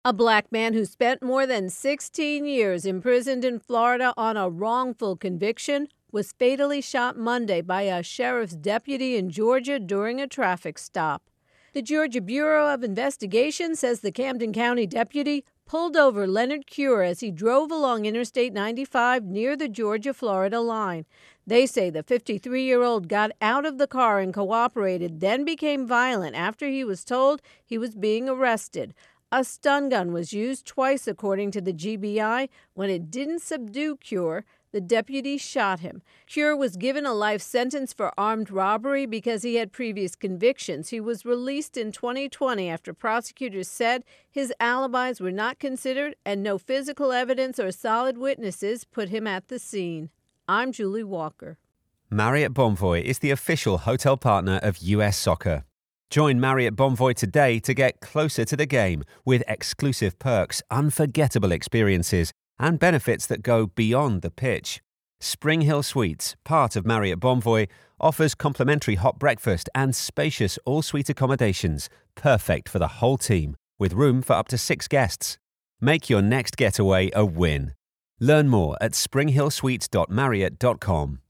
A black man who spent more than 16 years imprisoned in Florida on a wrongful conviction was fatally shot Monday by a sheriff's deputy in Georgia during a traffic stop. The Georgia Bureau of Investigation says the Camden County deputy pulled over Leonard Cure as he drove along Interstate 95 near the Georgia-Florida line. They say the 53-year-old got out of the car and cooperated, then became violent after he was told he was being arrested. A stun gun was used twice, according to the GBI. When it didn't subdue Cure, the deputy shot him. Cure was given a life sentence for armed robbery because he had previous convictions. He was released in 2020 after prosecutors said his alibis were not considered and no physical evidence or solid witnesses put him at the scene. I'm Julie Walker. Marriott Bonvoy is the official hotel partner of US Soccer. Join Marriott Bonvoy today to get closer to the game with exclusive perks, unforgettable experiences, and benefits that go beyond the pitch. Spring Hill Suites, part of Marriott Bonvoy, offers complimentary hot breakfast and spacious all-suite accommodations, perfect for the whole team, with room for up to 6 guests. Make your next getaway a win. Learn more at springhillsuites.marriott.com.